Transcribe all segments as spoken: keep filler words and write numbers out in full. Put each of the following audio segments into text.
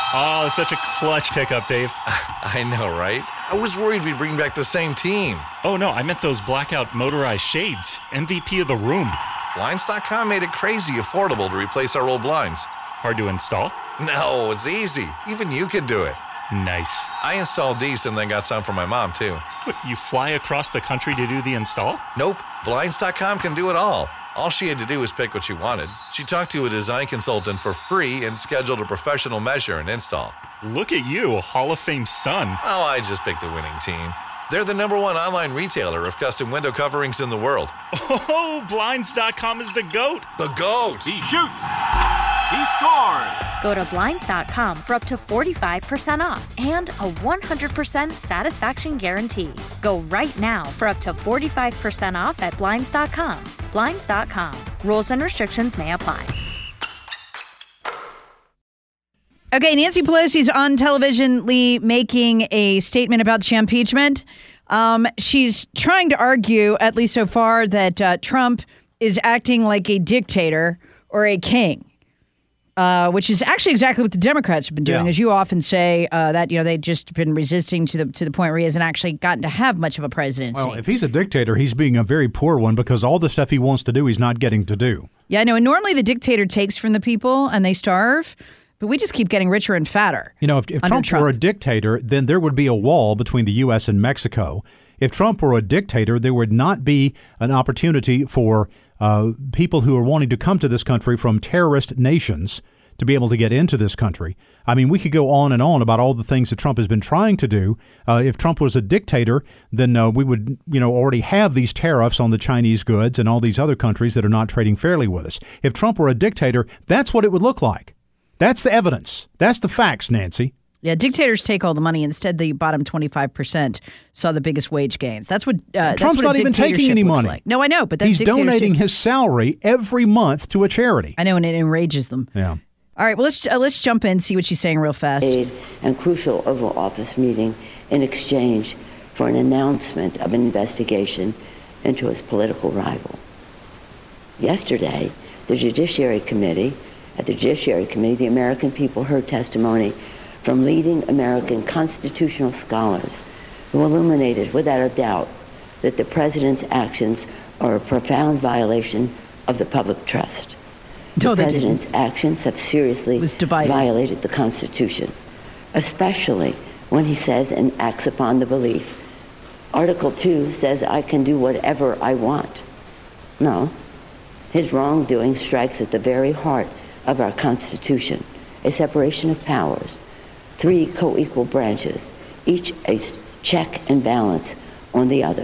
Oh, such a clutch pickup, Dave. I know, right? I was worried we'd bring back the same team. Oh, no, I meant those blackout motorized shades. M V P of the room. Blinds dot com made it crazy affordable to replace our old blinds. Hard to install? No, it's easy. Even you could do it. Nice. I installed these and then got some for my mom, too. What, you fly across the country to do the install? Nope. Blinds dot com can do it all. All she had to do was pick what she wanted. She talked to a design consultant for free and scheduled a professional measure and install. Look at you, a Hall of Fame son. Oh, I just picked the winning team. They're the number one online retailer of custom window coverings in the world. Oh, Blinds dot com is the GOAT. The GOAT! He shoots. He scores. Go to Blinds dot com for up to forty-five percent off and a one hundred percent satisfaction guarantee. Go right now for up to forty-five percent off at Blinds dot com. Blinds dot com. Rules and restrictions may apply. Okay, Nancy Pelosi's on television Lee, making a statement about the impeachment. Um, she's trying to argue, at least so far, that uh, Trump is acting like a dictator or a king. Uh, which is actually exactly what the Democrats have been doing, Yeah. as you often say, uh, that you know they've just been resisting to the to the point where he hasn't actually gotten to have much of a presidency. Well, if he's a dictator, he's being a very poor one because all the stuff he wants to do, he's not getting to do. Yeah, I know. And normally the dictator takes from the people and they starve, but we just keep getting richer and fatter. You know, if, if under Trump, Trump were a dictator, then there would be a wall between the U S and Mexico. If Trump were a dictator, there would not be an opportunity for uh, people who are wanting to come to this country from terrorist nations to be able to get into this country. I mean, we could go on and on about all the things that Trump has been trying to do. Uh, if Trump was a dictator, then uh, we would, you know, already have these tariffs on the Chinese goods and all these other countries that are not trading fairly with us. If Trump were a dictator, that's what it would look like. That's the evidence. That's the facts, Nancy. Yeah, dictators take all the money. Instead, the bottom twenty-five percent saw the biggest wage gains. That's what uh, Trump's that's what not a even taking dictatorship any looks money. like. No, I know, but that's he's dictatorship. donating his salary every month to a charity. I know, and it enrages them. Yeah. All right, well, let's uh, let's jump in and see what she's saying real fast. And crucial Oval Office meeting in exchange for an announcement of an investigation into his political rival. Yesterday, the Judiciary Committee, at the Judiciary Committee, the American people heard testimony from leading American constitutional scholars who illuminated without a doubt that the president's actions are a profound violation of the public trust. No, The they president's didn't. actions have seriously was divided. violated the Constitution, especially when he says and acts upon the belief Article two says I can do whatever I want. No, his wrongdoing strikes at the very heart of our Constitution, a separation of powers, three co-equal branches, each a check and balance on the other.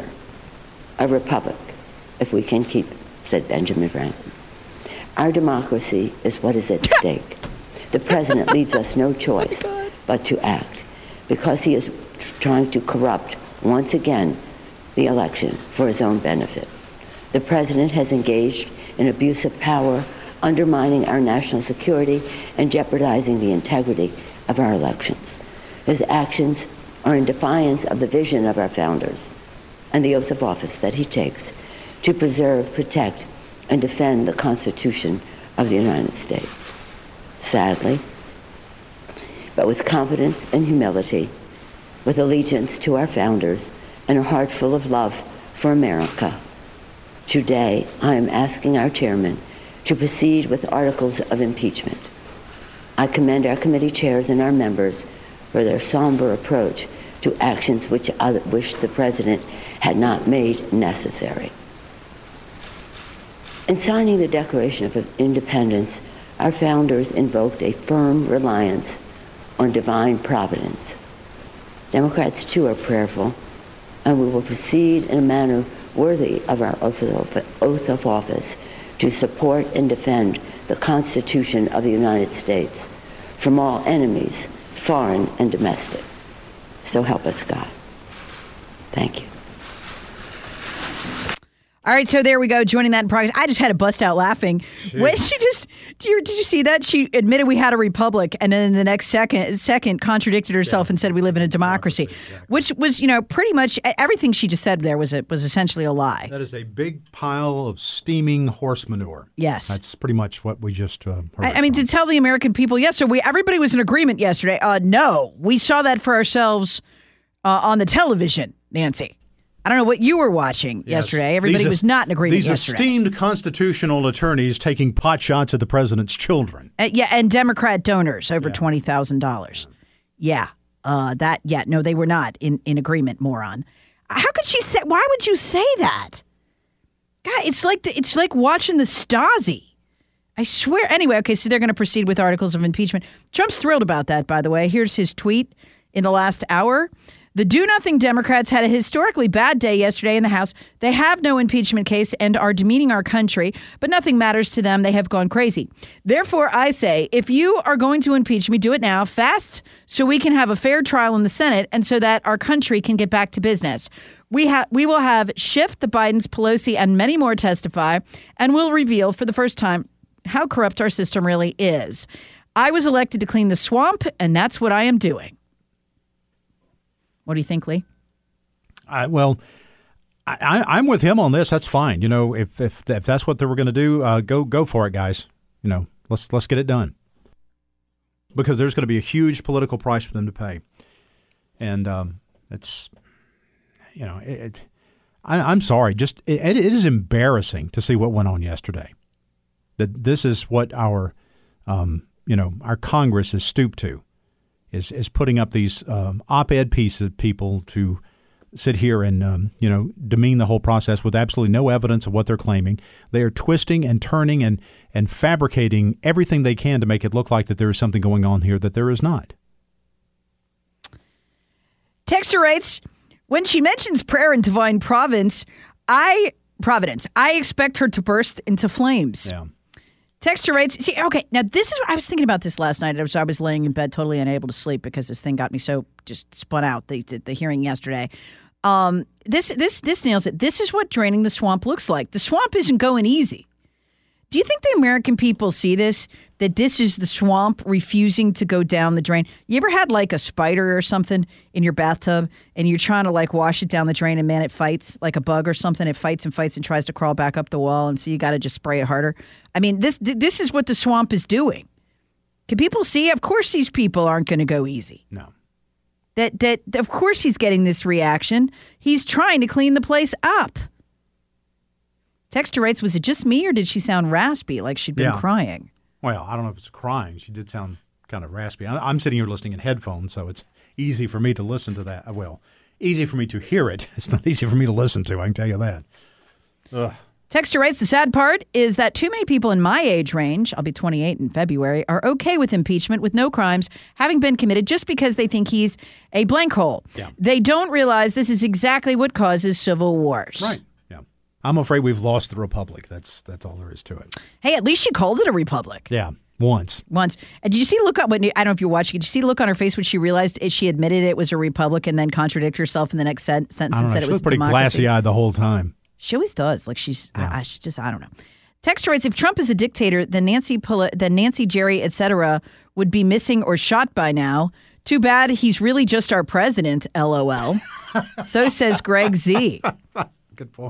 A republic, if we can keep it, said Benjamin Franklin. Our democracy is what is at stake. The president leaves us no choice but to act because he is tr- trying to corrupt, once again, the election for his own benefit. The president has engaged in abuse of power, undermining our national security and jeopardizing the integrity of our elections. His actions are in defiance of the vision of our founders and the oath of office that he takes to preserve, protect, and defend the Constitution of the United States. Sadly, but with confidence and humility, with allegiance to our founders and a heart full of love for America, today I am asking our chairman to proceed with articles of impeachment. I commend our committee chairs and our members for their somber approach to actions which, other, which the president had not made necessary. In signing the Declaration of Independence, our founders invoked a firm reliance on divine providence. Democrats, too, are prayerful, and we will proceed in a manner worthy of our oath of office to support and defend the Constitution of the United States from all enemies, foreign and domestic. So help us God. Thank you. All right, so there we go, joining that in progress. I just had to bust out laughing. Jeez. When she just, did you, did you see that? She admitted we had a republic, and then the next second second contradicted herself yeah. and said we live in a democracy, democracy exactly. which was, you know, pretty much everything she just said there was a, was essentially a lie. That is a big pile of steaming horse manure. Yes. That's pretty much what we just uh, heard. I, I mean, to tell the American people, yes, so we everybody was in agreement yesterday. Uh, no, we saw that for ourselves uh, on the television, Nancy. I don't know what you were watching yes. yesterday. Everybody these was not in agreement these yesterday. These esteemed constitutional attorneys taking pot shots at the president's children. Uh, yeah, and Democrat donors over yeah. twenty thousand dollars. Yeah, uh, that, yeah, no, they were not in, in agreement, moron. How could she say, why would you say that? God, it's like, the, it's like watching the Stasi. I swear. Anyway, okay, so they're going to proceed with articles of impeachment. Trump's thrilled about that, by the way. Here's his tweet in the last hour. The do-nothing Democrats had a historically bad day yesterday in the House. They have no impeachment case and are demeaning our country, but nothing matters to them. They have gone crazy. Therefore, I say, if you are going to impeach me, do it now, fast, so we can have a fair trial in the Senate and so that our country can get back to business. We, ha- we will have Schiff, the Bidens, Pelosi, and many more testify, and will reveal for the first time how corrupt our system really is. I was elected to clean the swamp, and that's what I am doing. What do you think, Lee? I, well, I, I, I'm with him on this. That's fine. You know, if if, if that's what they were going to do, uh, go go for it, guys. You know, let's let's get it done. Because there's going to be a huge political price for them to pay, and um, it's, you know, it. it I, I'm sorry. Just it, it is embarrassing to see what went on yesterday. That this is what our, um, you know, our Congress is stooped to. Is, is putting up these um, op-ed pieces of people to sit here and, um, you know, demean the whole process with absolutely no evidence of what they're claiming. They are twisting and turning and, and fabricating everything they can to make it look like that there is something going on here that there is not. Texter writes, when she mentions prayer and divine providence, I, providence, I expect her to burst into flames. Yeah. Texture rates. See, okay, now this is, I was thinking about this last night. I was, I was laying in bed totally unable to sleep because this thing got me so just spun out, the the hearing yesterday. Um, this, this, this nails it. This is what draining the swamp looks like. The swamp isn't going easy. Do you think the American people see this, that this is the swamp refusing to go down the drain? You ever had like a spider or something in your bathtub and you're trying to like wash it down the drain and man, it fights like a bug or something. It fights and fights and tries to crawl back up the wall. And so you got to just spray it harder. I mean, this this is what the swamp is doing. Can people see? Of course, these people aren't going to go easy. No. That, that, of course he's getting this reaction. He's trying to clean the place up. Texter writes, was it just me or did she sound raspy, like she'd been yeah. crying? Well, I don't know if it's crying. She did sound kind of raspy. I'm sitting here listening in headphones, so it's easy for me to listen to that. Well, easy for me to hear it. It's not easy for me to listen to, I can tell you that. Ugh. Texter writes, the sad part is that too many people in my age range, I'll be twenty-eight in February, are okay with impeachment with no crimes having been committed just because they think he's a blank hole. Yeah. They don't realize this is exactly what causes civil wars. Right. I'm afraid we've lost the republic. That's that's all there is to it. Hey, at least she called it a republic. Yeah, once. Once. And did you see look on? When, I don't know if you're watching. Did you see the look on her face when she realized it, she admitted it was a republic and then contradicted herself in the next sen- sentence and said she it was pretty democracy? glassy-eyed the whole time. She always does. Like she's, yeah. I, I she's just, I don't know. Texter writes, if Trump is a dictator, then Nancy, Pol- then Nancy, Jerry, et cetera would be missing or shot by now. Too bad he's really just our president. L O L. So says Greg Z. Good point.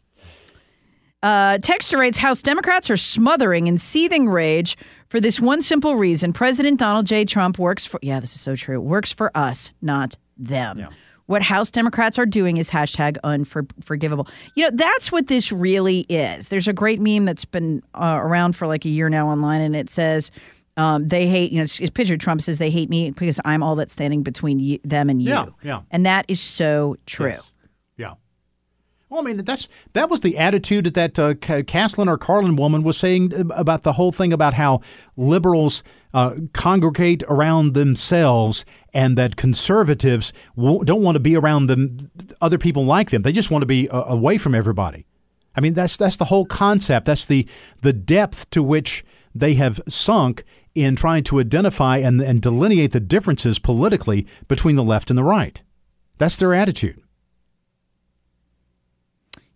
Uh, Texter writes, House Democrats are smothering in seething rage for this one simple reason. President Donald J. Trump works for, yeah, this is so true, works for us, not them. Yeah. What House Democrats are doing is hashtag unforgivable. You know, that's what this really is. There's a great meme that's been uh, around for like a year now online, and it says, um, they hate, you know, it's, it's picture Trump says they hate me because I'm all that's standing between you, them and you. Yeah, yeah. And that is so true. Yes. Yeah. Well, I mean, that's that was the attitude that that uh, Caslin or Carlin woman was saying about the whole thing about how liberals uh, congregate around themselves and that conservatives won't, don't want to be around them, other people like them. They just want to be uh, away from everybody. I mean, that's that's the whole concept. That's the the depth to which they have sunk in trying to identify and, and delineate the differences politically between the left and the right. That's their attitude.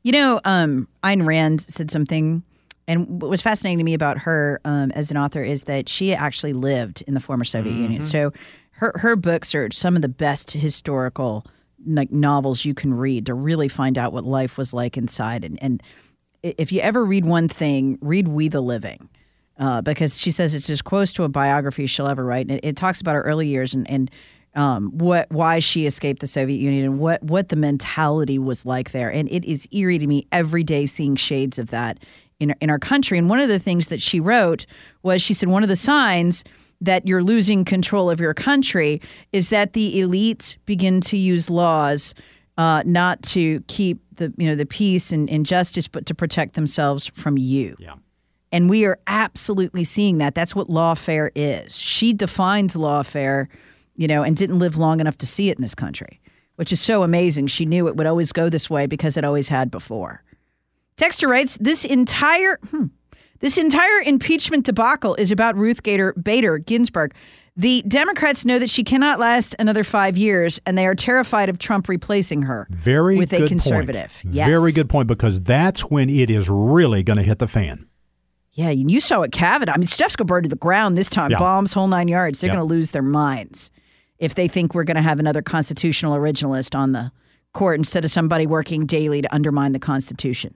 You know, um, Ayn Rand said something, and what was fascinating to me about her um, as an author is that she actually lived in the former Soviet mm-hmm. Union. So her her books are some of the best historical like novels you can read to really find out what life was like inside. And, and if you ever read one thing, read We the Living, uh, because she says it's as close to a biography she'll ever write. And it, it talks about her early years and, and um, what why she escaped the Soviet Union and what, what the mentality was like there. And it is eerie to me every day seeing shades of that in, in our country. And one of the things that she wrote was, she said, one of the signs that you're losing control of your country is that the elites begin to use laws uh, not to keep the you know the peace and, and justice, but to protect themselves from you. Yeah. And we are absolutely seeing that. That's what lawfare is. She defines lawfare, you know, and didn't live long enough to see it in this country, which is so amazing. She knew it would always go this way because it always had before. Texter writes, this entire... Hmm, This entire impeachment debacle is about Ruth Gator, Bader Ginsburg. The Democrats know that she cannot last another five years, and they are terrified of Trump replacing her Very with good a conservative. Point. Yes. Very good point, because that's when it is really going to hit the fan. Yeah, and you saw it, Kavanaugh. I mean, stuff's going to burn to the ground this time. Yeah. Bombs, whole nine yards. They're yeah. going to lose their minds if they think we're going to have another constitutional originalist on the court instead of somebody working daily to undermine the Constitution.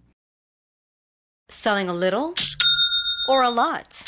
Selling a little or a lot?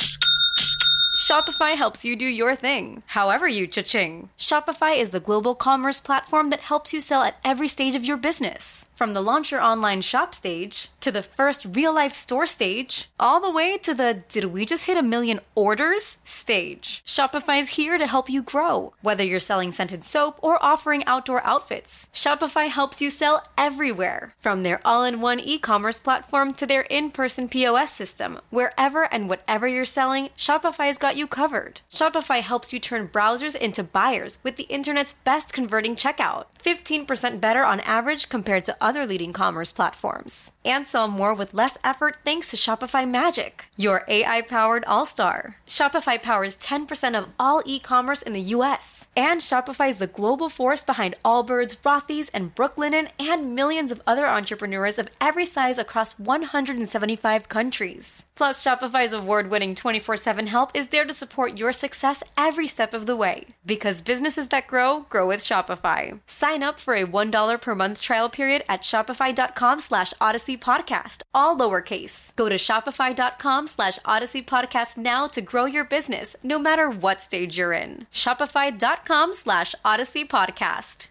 Shopify helps you do your thing, however you cha-ching. Shopify is the global commerce platform that helps you sell at every stage of your business. From the launch your online shop stage, to the first real-life store stage, all the way to the did we just hit a million orders stage. Shopify's here to help you grow. Whether you're selling scented soap or offering outdoor outfits, Shopify helps you sell everywhere. From their all-in-one e-commerce platform to their in-person P O S system, wherever and whatever you're selling, Shopify's got you covered. Shopify helps you turn browsers into buyers with the internet's best converting checkout. fifteen percent better on average compared to other leading commerce platforms. And sell more with less effort thanks to Shopify Magic, your A I-powered all-star. Shopify powers ten percent of all e-commerce in the U S. And Shopify is the global force behind Allbirds, Rothy's, and Brooklinen, and millions of other entrepreneurs of every size across one hundred seventy-five countries. Plus, Shopify's award-winning twenty-four seven help is there to support your success every step of the way. Because businesses that grow, grow with Shopify. Sign up for a one dollar per month trial period at shopify.com slash Odyssey Podcast, all lowercase. Go to shopify.com slash Odyssey Podcast now to grow your business, no matter what stage you're in. Shopify.com slash Odyssey Podcast.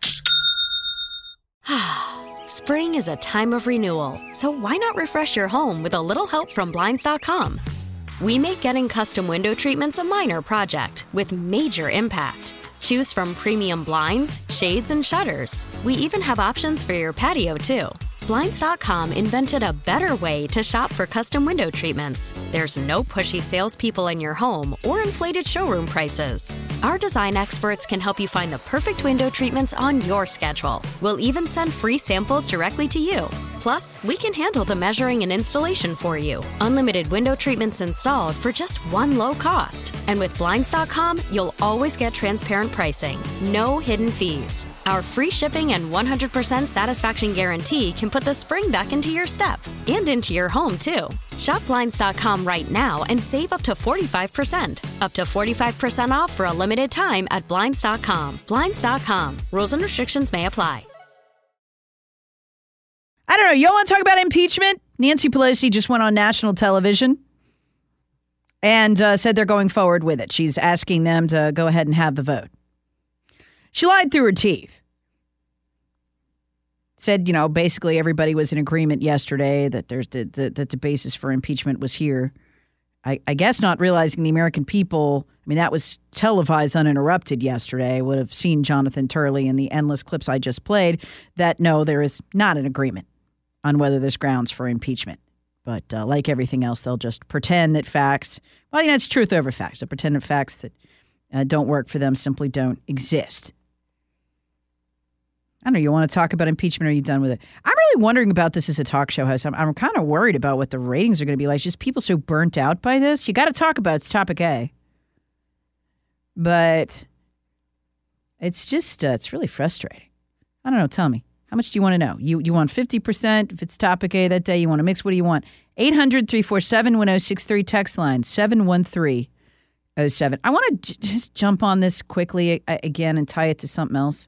Spring is a time of renewal, so why not refresh your home with a little help from Blinds dot com? We make getting custom window treatments a minor project with major impact. Choose from premium blinds, shades, and shutters. We even have options for your patio, too. Blinds dot com invented a better way to shop for custom window treatments. There's no pushy salespeople in your home or inflated showroom prices. Our design experts can help you find the perfect window treatments on your schedule. We'll even send free samples directly to you. Plus, we can handle the measuring and installation for you. Unlimited window treatments installed for just one low cost. And with Blinds dot com, you'll always get transparent pricing. No hidden fees. Our free shipping and one hundred percent satisfaction guarantee can put the spring back into your step and into your home, too. Shop Blinds dot com right now and save up to forty-five percent. Up to forty-five percent off for a limited time at Blinds dot com. Blinds dot com. Rules and restrictions may apply. I don't know. Y'all want to talk about impeachment? Nancy Pelosi just went on national television and uh, said they're going forward with it. She's asking them to go ahead and have the vote. She lied through her teeth. Said, you know, basically everybody was in agreement yesterday that there's the, the, that the basis for impeachment was here. I, I guess not realizing the American people, I mean, that was televised uninterrupted yesterday, would have seen Jonathan Turley and the endless clips I just played, that no, there is not an agreement on whether there's grounds for impeachment. But uh, like everything else, they'll just pretend that facts, well, you know, it's truth over facts. They'll pretend that facts that uh, don't work for them simply don't exist. I don't know, you want to talk about impeachment or are you done with it? I'm really wondering about this as a talk show host. I'm, I'm kind of worried about what the ratings are going to be like. Just people so burnt out by this. You got to talk about it. It's topic A. But it's just, uh, it's really frustrating. I don't know. Tell me. How much do you want to know? You you want fifty percent if it's topic A that day? You want to mix? What do you want? eight hundred, three four seven, one oh six three, text line seven one three oh seven. I want to j- just jump on this quickly a- again and tie it to something else.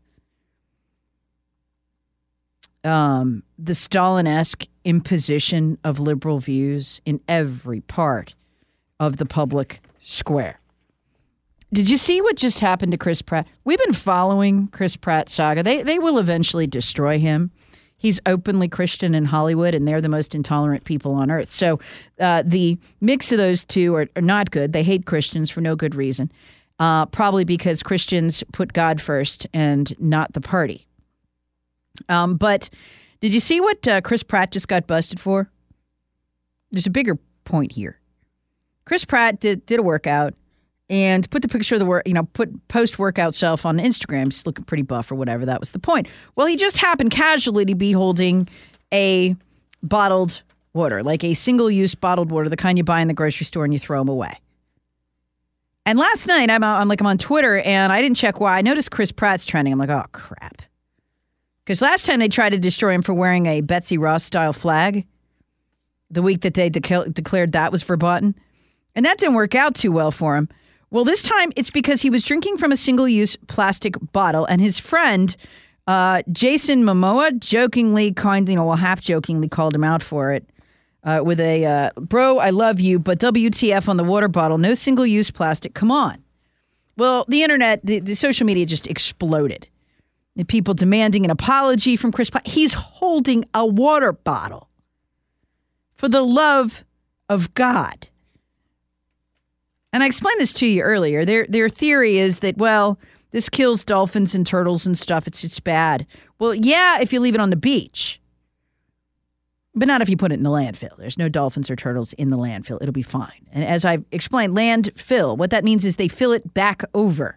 Um, the Stalin-esque imposition of liberal views in every part of the public square. Did you see what just happened to Chris Pratt? We've been following Chris Pratt's saga. They they will eventually destroy him. He's openly Christian in Hollywood, and they're the most intolerant people on earth. So uh, the mix of those two are, are not good. They hate Christians for no good reason, uh, probably because Christians put God first and not the party. Um, but did you see what uh, Chris Pratt just got busted for? There's a bigger point here. Chris Pratt did, did a workout and put the picture of the work, you know, put post-workout self on Instagram. He's looking pretty buff or whatever. That was the point. Well, he just happened casually to be holding a bottled water, like a single-use bottled water, the kind you buy in the grocery store and you throw them away. And last night, I'm, I'm like, I'm on Twitter, and I didn't check why. I noticed Chris Pratt's trending. I'm like, oh, crap. Because last time they tried to destroy him for wearing a Betsy Ross-style flag, the week that they de- declared that was verboten, and that didn't work out too well for him. Well, this time it's because he was drinking from a single-use plastic bottle, and his friend, uh, Jason Momoa, jokingly, kind, you know, well, half-jokingly called him out for it uh, with a, uh, bro, I love you, but W T F on the water bottle, no single-use plastic, come on. Well, the internet, the, the social media just exploded. The people demanding an apology from Chris Pratt. He's holding a water bottle. For the love of God. And I explained this to you earlier. Their their theory is that, well, this kills dolphins and turtles and stuff. It's it's bad. Well, yeah, if you leave it on the beach. But not if you put it in the landfill. There's no dolphins or turtles in the landfill. It'll be fine. And as I've explained, landfill, what that means is they fill it back over.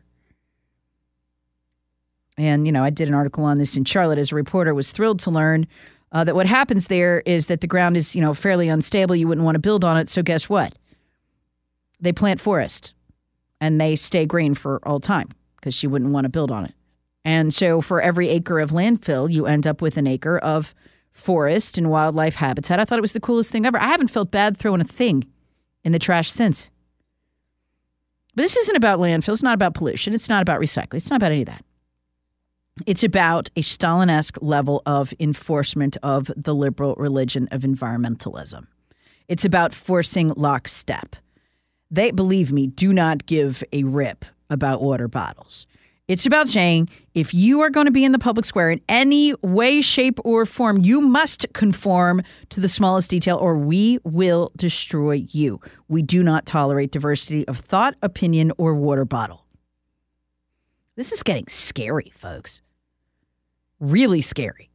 And, you know, I did an article on this in Charlotte as a reporter, was thrilled to learn uh, that what happens there is that the ground is, you know, fairly unstable. You wouldn't want to build on it. So guess what? They plant forest and they stay green for all time because you wouldn't want to build on it. And so for every acre of landfill, you end up with an acre of forest and wildlife habitat. I thought it was the coolest thing ever. I haven't felt bad throwing a thing in the trash since. But this isn't about landfill. It's not about pollution. It's not about recycling. It's not about any of that. It's about a Stalin-esque level of enforcement of the liberal religion of environmentalism. It's about forcing lockstep. They, believe me, do not give a rip about water bottles. It's about saying if you are going to be in the public square in any way, shape, or form, you must conform to the smallest detail or we will destroy you. We do not tolerate diversity of thought, opinion, or water bottle. This is getting scary, folks. Really scary.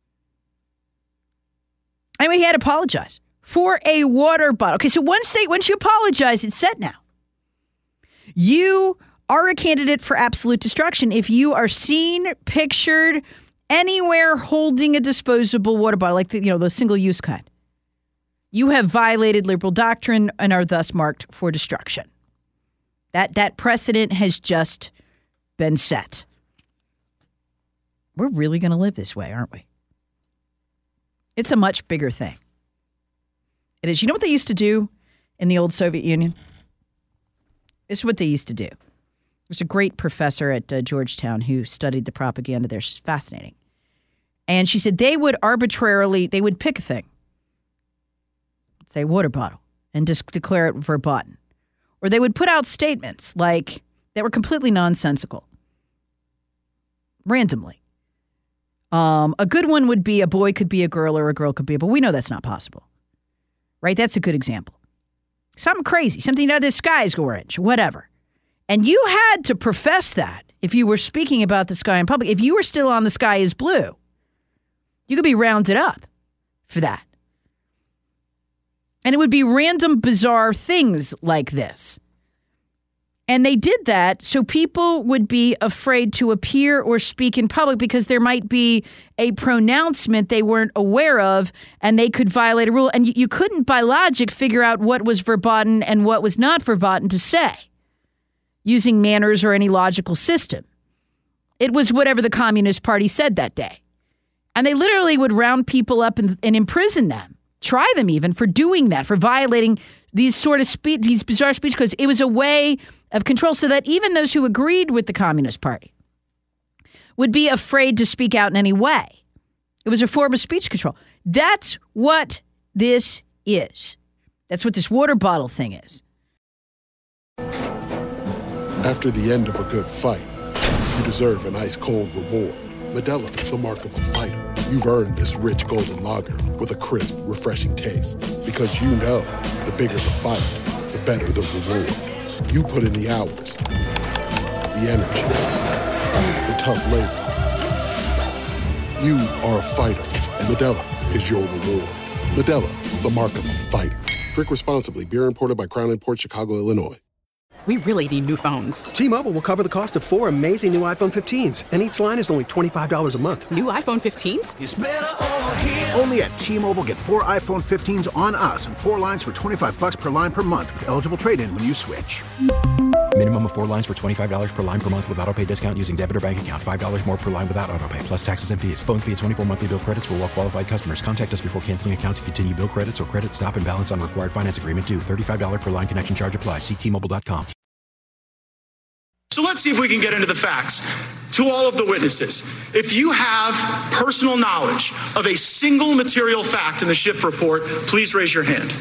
Anyway, he had to apologize for a water bottle. Okay, so one state, once you apologize, it's set now. You are a candidate for absolute destruction if you are seen, pictured anywhere holding a disposable water bottle, like the, you know, the single-use kind. You have violated liberal doctrine and are thus marked for destruction. That that precedent has just been set. We're really going to live this way, aren't we? It's a much bigger thing. It is. You know what they used to do in the old Soviet Union? This is what they used to do. There's a great professor at uh, Georgetown who studied the propaganda there. She's fascinating. And she said they would arbitrarily, they would pick a thing, say water bottle, and just declare it verboten. Or they would put out statements like that were completely nonsensical, randomly. Um, a good one would be a boy could be a girl or a girl could be a boy. We know that's not possible, right? That's a good example. Something crazy, something out of the sky is orange, whatever. And you had to profess that if you were speaking about the sky in public. If you were still on the sky is blue, you could be rounded up for that. And it would be random, bizarre things like this. And they did that so people would be afraid to appear or speak in public because there might be a pronouncement they weren't aware of and they could violate a rule. And you, you couldn't, by logic, figure out what was verboten and what was not verboten to say using manners or any logical system. It was whatever the Communist Party said that day. And they literally would round people up and, and imprison them, try them even for doing that, for violating these sort of speech, these bizarre speech codes. It was a way of control so that even those who agreed with the Communist Party would be afraid to speak out in any way. It was a form of speech control. That's what this is. That's what this water bottle thing is. After the end of a good fight, you deserve an ice-cold reward. Modelo is the mark of a fighter. You've earned this rich golden lager with a crisp, refreshing taste. Because you know, the bigger the fight, the better the reward. You put in the hours, the energy, the tough labor. You are a fighter, and Modelo is your reward. Modelo, the mark of a fighter. Drink responsibly. Beer imported by Crown Imports, Chicago, Illinois. We really need new phones. T-Mobile will cover the cost of four amazing new iPhone fifteens, and each line is only twenty-five dollars a month. New iPhone fifteens? It's better over here. Only at T-Mobile, get four iPhone fifteens on us and four lines for twenty-five dollars per line per month with eligible trade-in when you switch. Minimum of four lines for twenty-five dollars per line per month with autopay discount using debit or bank account. five dollars more per line without autopay, plus taxes and fees. Phone fee at twenty-four monthly bill credits for well-qualified customers. Contact us before canceling account to continue bill credits or credit stop and balance on required finance agreement due. thirty-five dollars per line connection charge applies. See T Mobile dot com. So let's see if we can get into the facts. To all of the witnesses, if you have personal knowledge of a single material fact in the Schiff report, please raise your hand.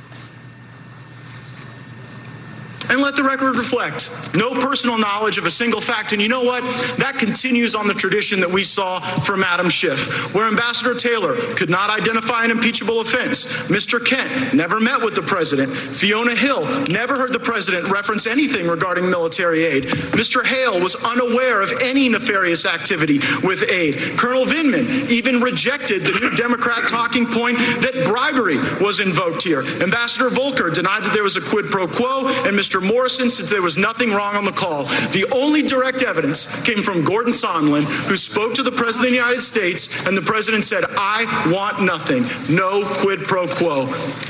And let the record reflect no personal knowledge of a single fact. And you know what? That continues on the tradition that we saw from Adam Schiff, where Ambassador Taylor could not identify an impeachable offense. Mister Kent never met with the president. Fiona Hill never heard the president reference anything regarding military aid. Mister Hale was unaware of any nefarious activity with aid. Colonel Vindman even rejected the new Democrat talking point that bribery was invoked here. Ambassador Volker denied that there was a quid pro quo, and Mister Morrison said there was nothing wrong on the call. The only direct evidence came from Gordon Sondland, who spoke to the President of the United States, and the President said, I want nothing. No quid pro quo.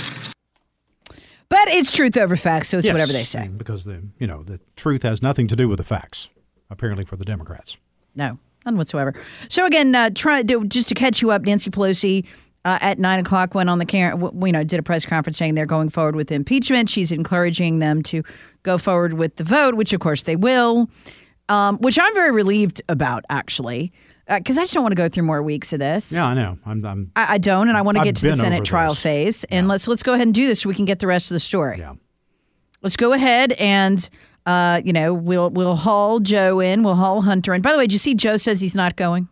But it's truth over facts, so it's yes, whatever they say. Because the you know the truth has nothing to do with the facts, apparently, for the Democrats. No, none whatsoever. So again, uh, try to, just to catch you up, Nancy Pelosi Uh, at nine o'clock went on the camera, you know, did a press conference saying they're going forward with impeachment. She's encouraging them to go forward with the vote, which of course they will, um, which I'm very relieved about, actually, because uh, I just don't want to go through more weeks of this. Yeah, I know. I'm, I'm, I, I don't, and I want to get to the Senate trial this. phase. And yeah. let's let's go ahead and do this so we can get the rest of the story. Yeah. Let's go ahead and, uh, you know, we'll we'll haul Joe in. We'll haul Hunter in. By the way, did you see Joe says he's not going?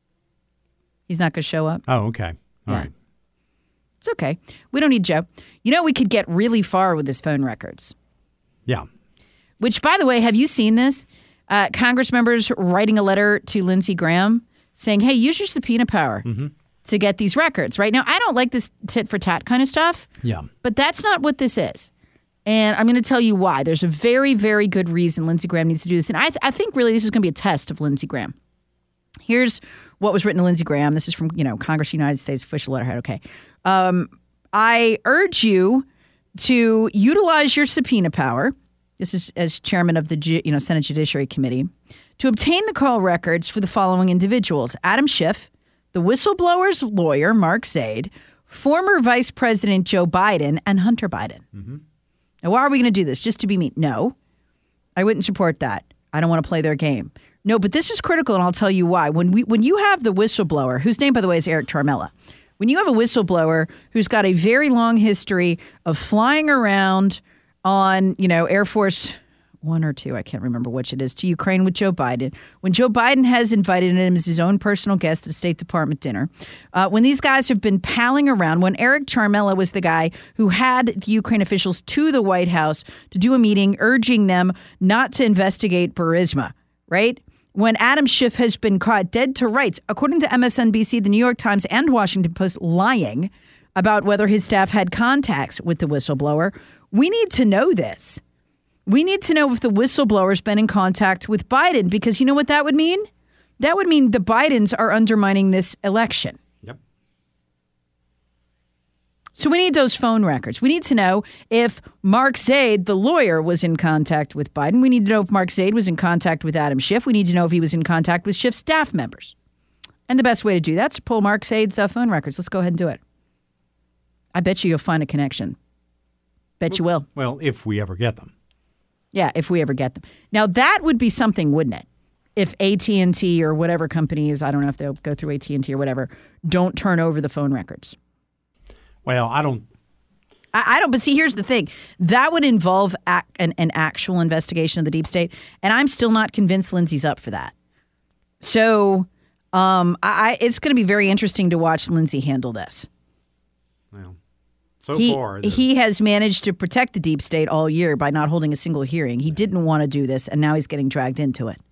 He's not going to show up. Oh, okay. All yeah. right. It's okay. We don't need Joe. You know, we could get really far with his phone records. Yeah. Which, by the way, have you seen this? Uh, Congress members writing a letter to Lindsey Graham saying, hey, use your subpoena power mm-hmm. to get these records. Right now, I don't like this tit for tat kind of stuff. Yeah. But that's not what this is. And I'm going to tell you why. There's a very, very good reason Lindsey Graham needs to do this. And I, th- I think really this is going to be a test of Lindsey Graham. Here's what was written to Lindsey Graham. This is from, you know, Congress of the United States official letterhead. Okay. Um, I urge you to utilize your subpoena power. This is as chairman of the, you know, Senate Judiciary Committee, to obtain the call records for the following individuals: Adam Schiff, the whistleblower's lawyer, Mark Zaid, former Vice President Joe Biden, and Hunter Biden. Mm-hmm. Now, why are we going to do this? Just to be mean? No, I wouldn't support that. I don't want to play their game. No, but this is critical, and I'll tell you why. When we, when you have the whistleblower, whose name, by the way, is Eric Charmella, when you have a whistleblower who's got a very long history of flying around on, you know, Air Force One or two, I can't remember which it is, to Ukraine with Joe Biden, when Joe Biden has invited him as his own personal guest at a State Department dinner, uh, when these guys have been palling around, when Eric Charmella was the guy who had the Ukraine officials to the White House to do a meeting urging them not to investigate Burisma, right? When Adam Schiff has been caught dead to rights, according to M S N B C, the New York Times, and Washington Post, lying about whether his staff had contacts with the whistleblower, we need to know this. We need to know if the whistleblower's been in contact with Biden, because you know what that would mean? That would mean the Bidens are undermining this election. Yep. So we need those phone records. We need to know if Mark Zaid, the lawyer, was in contact with Biden. We need to know if Mark Zaid was in contact with Adam Schiff. We need to know if he was in contact with Schiff's staff members. And the best way to do that's to pull Mark Sade's uh, phone records. Let's go ahead and do it. I bet you you'll find a connection. Bet you will. Well, if we ever get them. Yeah, if we ever get them. Now, that would be something, wouldn't it? If A T and T or whatever company is, I don't know if they'll go through A T and T or whatever, don't turn over the phone records. Well, I don't. I, I don't. But see, here's the thing. That would involve ac- an, an actual investigation of the deep state. And I'm still not convinced Lindsay's up for that. So um, I, it's going to be very interesting to watch Lindsay handle this. Well, so he, far. The- he has managed to protect the deep state all year by not holding a single hearing. He didn't want to do this, and now he's getting dragged into it.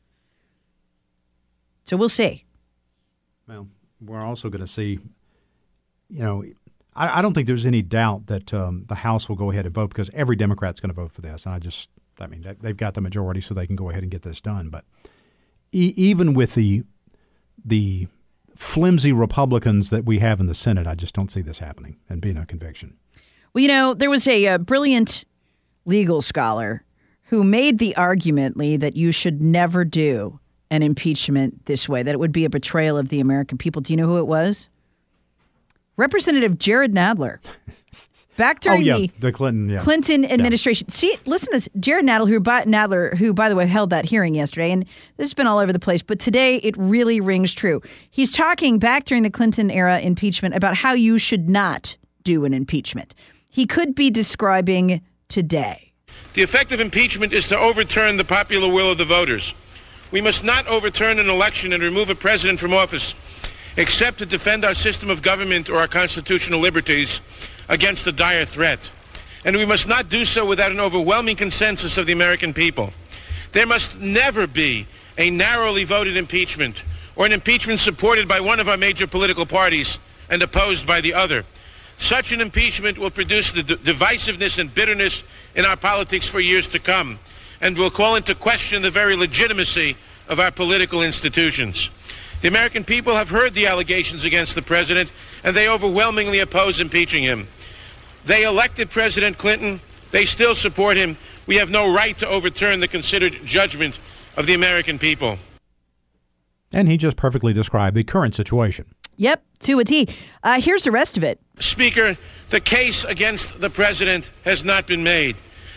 So we'll see. Well, we're also going to see, you know, I, I don't think there's any doubt that um, the House will go ahead and vote because every Democrat's going to vote for this. And I just, I mean, they've got the majority so they can go ahead and get this done. But e- even with the the flimsy Republicans that we have in the Senate, I just don't see this happening and being a conviction. Well, you know, there was a, a brilliant legal scholar who made the argument, Lee, that you should never do an impeachment this way, that it would be a betrayal of the American people. Do you know who it was? Representative Jared Nadler. Back during oh, yeah, the, the Clinton, yeah. Clinton administration. Yeah. See, listen to this. Jared Nadler who, by, Nadler, who, by the way, held that hearing yesterday, and this has been all over the place, but today it really rings true. He's talking back during the Clinton era impeachment about how you should not do an impeachment. He could be describing today. The effect of impeachment is to overturn the popular will of the voters. We must not overturn an election and remove a president from office, except to defend our system of government or our constitutional liberties against a dire threat. And we must not do so without an overwhelming consensus of the American people. There must never be a narrowly voted impeachment or an impeachment supported by one of our major political parties and opposed by the other. Such an impeachment will produce the d- divisiveness and bitterness in our politics for years to come, and will call into question the very legitimacy of our political institutions. The American people have heard the allegations against the president, and they overwhelmingly oppose impeaching him. They elected President Clinton. They still support him. We have no right to overturn the considered judgment of the American people. And he just perfectly described the current situation. Yep, to a T. Uh, here's the rest of it. Speaker, the case against the president has not been made.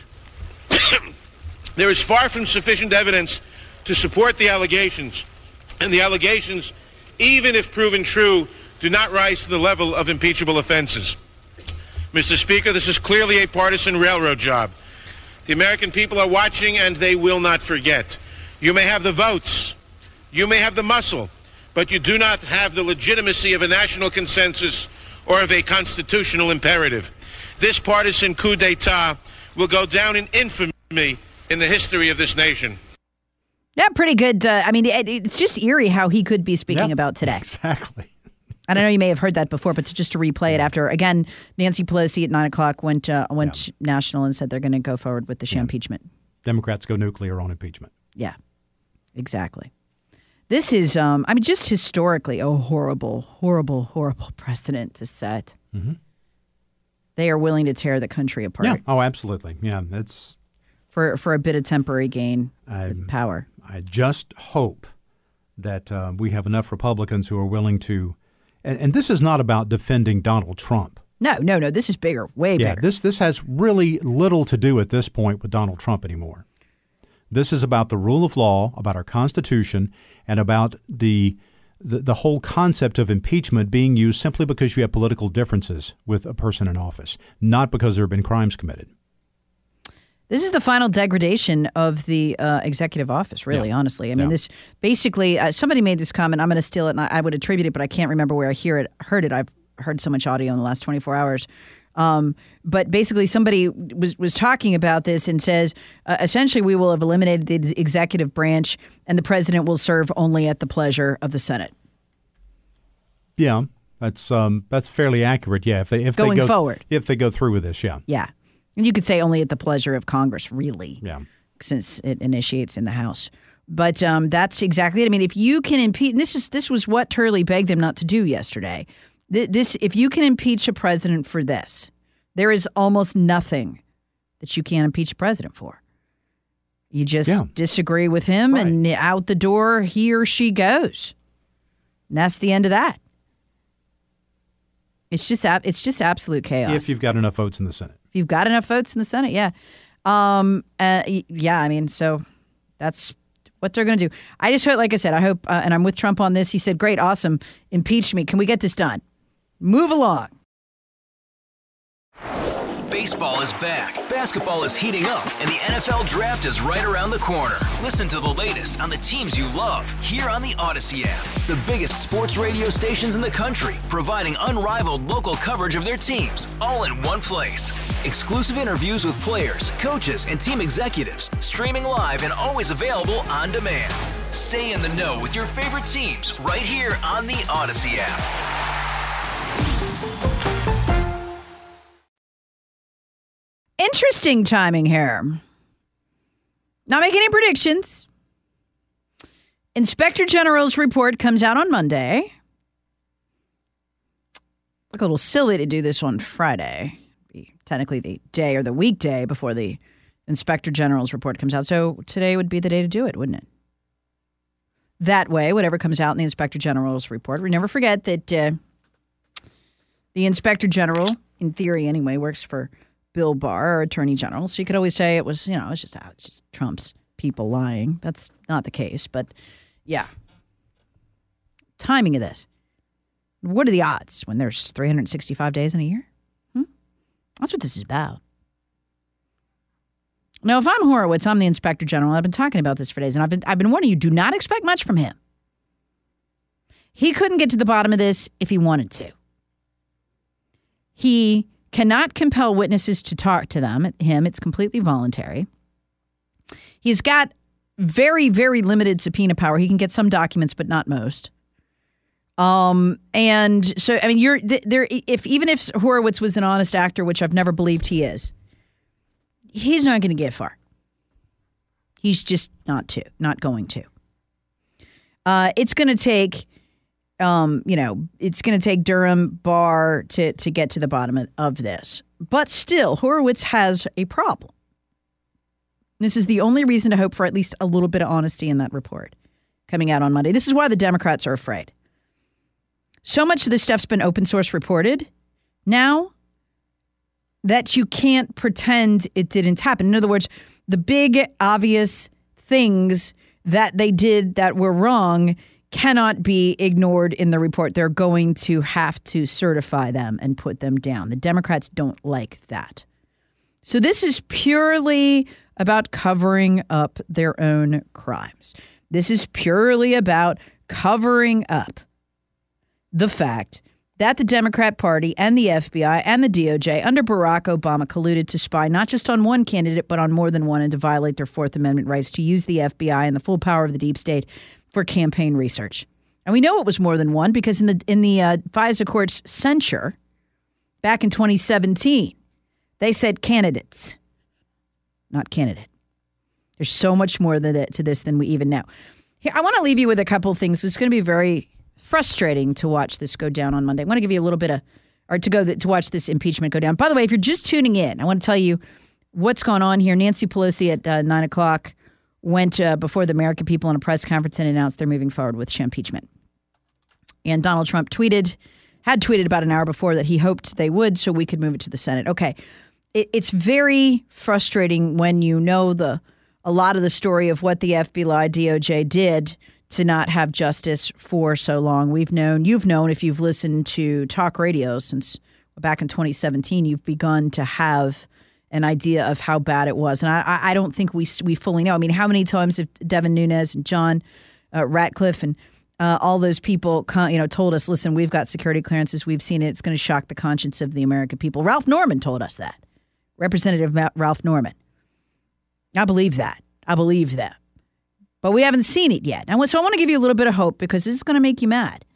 There is far from sufficient evidence to support the allegations, and the allegations, even if proven true, do not rise to the level of impeachable offenses. Mister Speaker, this is clearly a partisan railroad job. The American people are watching, and they will not forget. You may have the votes, you may have the muscle, but you do not have the legitimacy of a national consensus or of a constitutional imperative. This partisan coup d'etat will go down in infamy in the history of this nation. Yeah, pretty good. Uh, I mean, it, it's just eerie how he could be speaking yep, about today. Exactly. And I know you may have heard that before, but to just to replay it after, again, Nancy Pelosi at nine o'clock went uh, went yeah. national and said they're going to go forward with the yeah. impeachment. Democrats go nuclear on impeachment. Yeah, exactly. This is, um, I mean, just historically a horrible, horrible, horrible precedent to set. Mm-hmm. They are willing to tear the country apart. Yeah. Oh, absolutely. Yeah, it's for for a bit of temporary gain, I, power. I just hope that uh, we have enough Republicans who are willing to, and, and this is not about defending Donald Trump. No, no, no. This is bigger, way yeah, bigger. This this has really little to do at this point with Donald Trump anymore. This is about the rule of law, about our Constitution, and about the, the the whole concept of impeachment being used simply because you have political differences with a person in office, not because there have been crimes committed. This is the final degradation of the uh, executive office, really, yeah. honestly. I mean, yeah. this basically, uh, somebody made this comment. I'm going to steal it, and I, I would attribute it, but I can't remember where I hear it, heard it. I've heard so much audio in the last twenty-four hours. Um, but basically, somebody was, was talking about this and says, uh, essentially, we will have eliminated the executive branch, and the president will serve only at the pleasure of the Senate. Yeah, that's um, that's fairly accurate. Yeah, if they if going they go forward, if they go through with this, yeah, yeah. And you could say only at the pleasure of Congress, really. Yeah. Since it initiates in the House. But um, that's exactly it. I mean, if you can impeach, and this is this was what Turley begged them not to do yesterday. This, if you can impeach a president for this, there is almost nothing that you can't impeach a president for. You just yeah. disagree with him, right. and out the door he or she goes. And that's the end of that. It's just ab- it's just absolute chaos. If you've got enough votes in the Senate. If you've got enough votes in the Senate, yeah. Um, uh, yeah, I mean, so that's what they're going to do. I just hope, like I said, I hope, uh, and I'm with Trump on this. He said, great, awesome, impeach me. Can we get this done? Move along. Baseball is back, basketball is heating up, and the N F L Draft is right around the corner. Listen to the latest on the teams you love here on the Odyssey app. The biggest sports radio stations in the country, providing unrivaled local coverage of their teams, all in one place. Exclusive interviews with players, coaches, and team executives, streaming live and always available on demand. Stay in the know with your favorite teams right here on the Odyssey app. Interesting timing here. Not making any predictions. Inspector General's report comes out on Monday. Look a little silly to do this on Friday. Be technically the day or the weekday before the Inspector General's report comes out. So today would be the day to do it, wouldn't it? That way, whatever comes out in the Inspector General's report, we never forget that uh, the Inspector General, in theory anyway, works for Bill Barr, our Attorney General. So you could always say it was, you know, it's just, oh, it's just Trump's people lying. That's not the case. But yeah. Timing of this. What are the odds when there's three hundred sixty-five days in a year? Hmm? That's what this is about. Now, if I'm Horowitz, I'm the Inspector General. I've been talking about this for days, and I've been I've been warning you, do not expect much from him. He couldn't get to the bottom of this if he wanted to. He cannot compel witnesses to talk to them, him. It's completely voluntary. He's got very, very limited subpoena power. He can get some documents, but not most. Um, and so, I mean, you're there. If even if Horowitz was an honest actor, which I've never believed he is, he's not going to get far. He's just not to, not going to. Uh, it's going to take, um, you know, it's going to take Durham, Barr to to get to the bottom of, of this. But still, Horowitz has a problem. This is the only reason to hope for at least a little bit of honesty in that report coming out on Monday. This is why the Democrats are afraid. So much of this stuff's been open source reported now that you can't pretend it didn't happen. In other words, the big obvious things that they did that were wrong cannot be ignored in the report. They're going to have to certify them and put them down. The Democrats don't like that. So this is purely about covering up their own crimes. This is purely about covering up the fact that the Democrat Party and the F B I and the D O J under Barack Obama colluded to spy not just on one candidate, but on more than one and to violate their Fourth Amendment rights to use the F B I and the full power of the deep state for campaign research. And we know it was more than one because in the in the uh, FISA court's censure back in twenty seventeen, they said candidates, not candidate. There's so much more to this than we even know. Here, I want to leave you with a couple of things. It's going to be very frustrating to watch this go down on Monday. I want to give you a little bit of, or to go th- to watch this impeachment go down. By the way, if you're just tuning in, I want to tell you what's going on here. Nancy Pelosi at uh, nine o'clock went uh, before the American people in a press conference and announced they're moving forward with impeachment. And Donald Trump tweeted, had tweeted about an hour before that he hoped they would so we could move it to the Senate. Okay, it, it's very frustrating when you know the a lot of the story of what the F B I, D O J did to not have justice for so long. We've known, you've known if you've listened to talk radio since back in twenty seventeen, you've begun to have an idea of how bad it was. And I, I don't think we we fully know. I mean, how many times have Devin Nunes and John uh, Ratcliffe and uh, all those people, you know, told us, listen, we've got security clearances. We've seen it. It's going to shock the conscience of the American people. Ralph Norman told us that. Representative Ralph Norman. I believe that. I believe that. But we haven't seen it yet. And so I want to give you a little bit of hope because this is going to make you mad.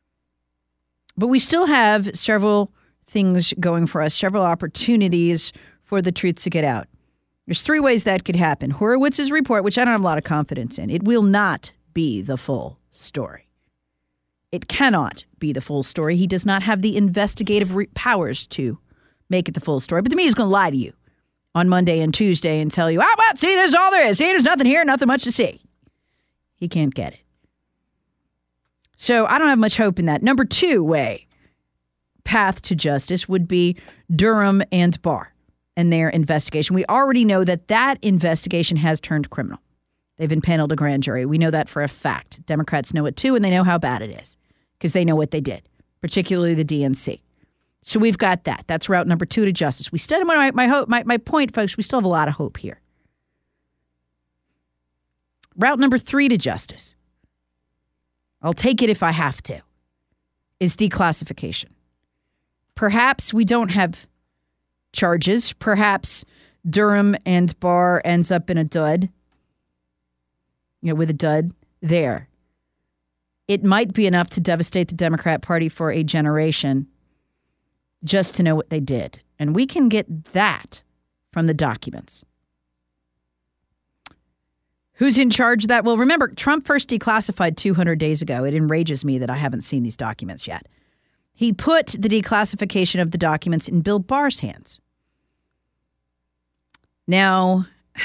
But we still have several things going for us, several opportunities for the truth to get out. There's three ways that could happen. Horowitz's report, which I don't have a lot of confidence in, it will not be the full story. It cannot be the full story. He does not have the investigative re- powers to make it the full story. But to me, he's going to lie to you on Monday and Tuesday and tell you, ah, well, see, this is all there is. See, there's nothing here, nothing much to see. He can't get it. So I don't have much hope in that. Number two way path to justice would be Durham and Barr and their investigation. We already know that that investigation has turned criminal. They've impaneled a grand jury. We know that for a fact. Democrats know it too, and they know how bad it is because they know what they did, particularly the D N C. So we've got that. That's route number two to justice. We still have my my hope. My, my point, folks. We still have a lot of hope here. Route number three to justice. I'll take it if I have to. Is declassification. Perhaps we don't have charges. Perhaps Durham and Barr ends up in a dud. You know, with a dud there. It might be enough to devastate the Democrat Party for a generation just to know what they did. And we can get that from the documents. Who's in charge of that? Well, remember, Trump first declassified two hundred days ago. It enrages me that I haven't seen these documents yet. He put the declassification of the documents in Bill Barr's hands. Now,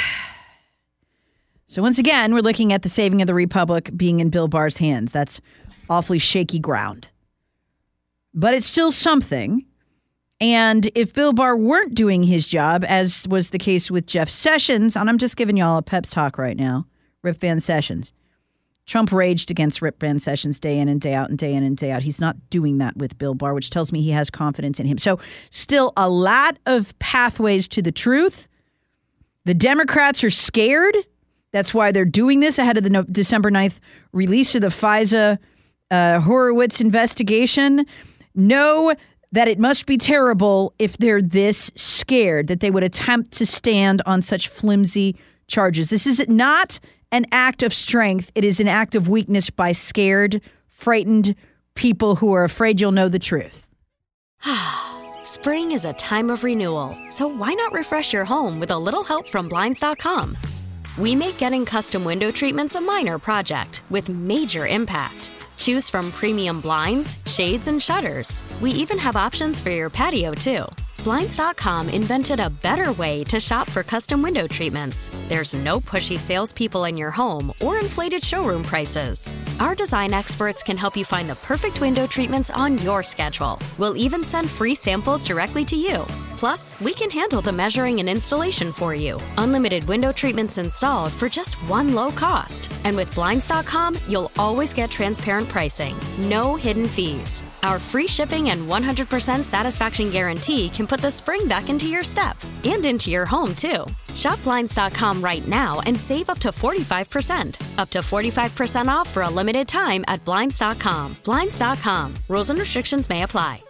so once again, we're looking at the saving of the Republic being in Bill Barr's hands. That's awfully shaky ground. But it's still something. And if Bill Barr weren't doing his job, as was the case with Jeff Sessions, and I'm just giving y'all a pep talk right now, Rip Van Sessions. Trump raged against Rip Van Sessions day in and day out and day in and day out. He's not doing that with Bill Barr, which tells me he has confidence in him. So still a lot of pathways to the truth. The Democrats are scared. That's why they're doing this ahead of the no- December ninth release of the FISA uh, Horowitz investigation. Know that it must be terrible if they're this scared that they would attempt to stand on such flimsy charges. This is not an act of strength. It is an act of weakness by scared, frightened people who are afraid you'll know the truth. Spring is a time of renewal, so why not refresh your home with a little help from Blinds dot com? We make getting custom window treatments a minor project with major impact. Choose from premium blinds, shades, and shutters. We even have options for your patio, too. Blinds dot com invented a better way to shop for custom window treatments. There's no pushy salespeople in your home or inflated showroom prices. Our design experts can help you find the perfect window treatments on your schedule. We'll even send free samples directly to you. Plus, we can handle the measuring and installation for you. Unlimited window treatments installed for just one low cost. And with Blinds dot com, you'll always get transparent pricing. No hidden fees. Our free shipping and one hundred percent satisfaction guarantee can put the spring back into your step and into your home, too. Shop Blinds dot com right now and save up to forty-five percent. Up to forty-five percent off for a limited time at Blinds dot com. Blinds dot com. Rules and restrictions may apply.